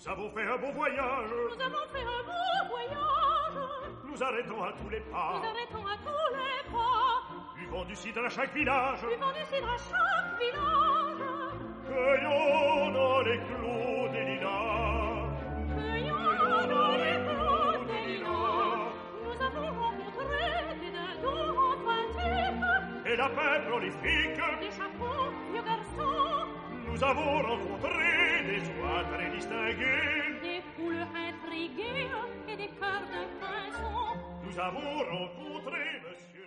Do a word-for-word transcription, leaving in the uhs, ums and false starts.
Nous avons fait un beau voyage. Nous avons fait un beau voyage. Nous arrêtons à tous les pas. Nous arrêtons à tous les pas. Buvons du cidre à chaque village. Buvons du cidre à chaque village. Cueillons dans les clos des lilas. Cueillons dans les clos des lilas. Nous avons rencontré des dindons empathiques. Et la paix prolifique. Des chapeaux, vieux garçons. Nous avons rencontré des oies très distinguées. Des poules intriguées et des cœurs de pinson. Nous avons rencontré, monsieur.